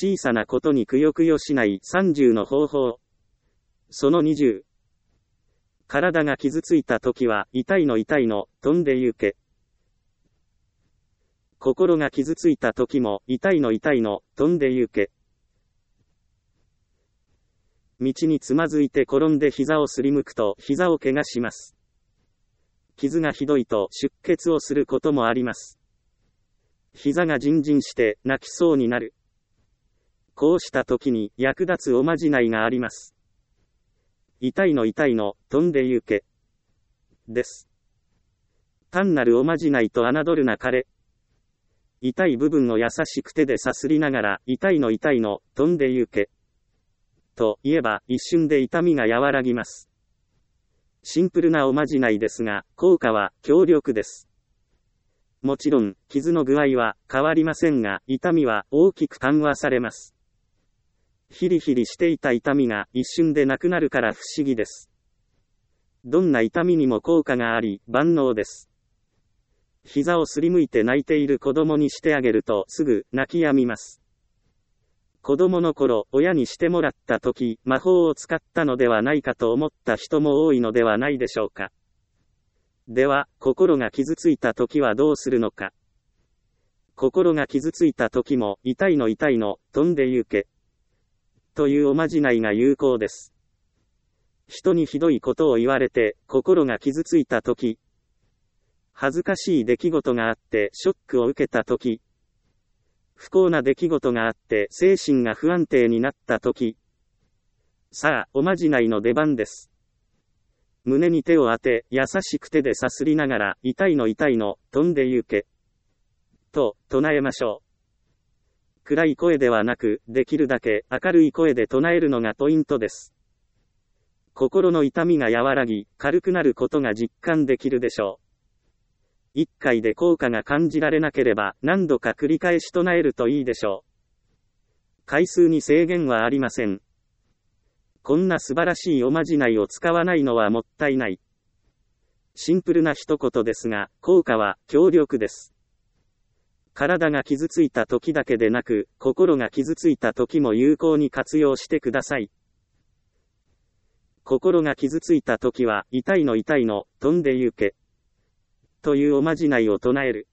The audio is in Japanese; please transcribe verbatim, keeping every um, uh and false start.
小さなことにくよくよしないさんじゅうの方法。そのにじゅう。体が傷ついたときは、痛いの痛いの、飛んで行け。心が傷ついたときも、痛いの痛いの、飛んで行け。道につまずいて転んで膝をすりむくと、膝を怪我します。傷がひどいと出血をすることもあります。膝がじんじんして泣きそうになる。こうした時に役立つおまじないがあります。痛いの痛いの、飛んで行け。です。単なるおまじないと侮るなかれ。痛い部分を優しく手でさすりながら、痛いの痛いの、飛んで行け。と言えば、一瞬で痛みが和らぎます。シンプルなおまじないですが、効果は強力です。もちろん、傷の具合は変わりませんが、痛みは大きく緩和されます。ヒリヒリしていた痛みが一瞬でなくなるから不思議です。どんな痛みにも効果があり、万能です。膝をすりむいて泣いている子供にしてあげるとすぐ泣き止みます。子供の頃、親にしてもらった時、魔法を使ったのではないかと思った人も多いのではないでしょうか。では、心が傷ついた時はどうするのか。心が傷ついた時も、痛いの痛いの、飛んで行け。というおまじないが有効です。人にひどいことを言われて、心が傷ついた時、恥ずかしい出来事があって、ショックを受けた時、不幸な出来事があって、精神が不安定になった時、さあ、おまじないの出番です。胸に手を当て、優しく手でさすりながら、痛いの痛いの、飛んで行け。と、唱えましょう。暗い声ではなく、できるだけ明るい声で唱えるのがポイントです。心の痛みが和らぎ、軽くなることが実感できるでしょう。一回で効果が感じられなければ、何度か繰り返し唱えるといいでしょう。回数に制限はありません。こんな素晴らしいおまじないを使わないのはもったいない。シンプルな一言ですが、効果は強力です。体が傷ついた時だけでなく、心が傷ついた時も有効に活用してください。心が傷ついた時は、痛いの痛いの、飛んで行け。というおまじないを唱える。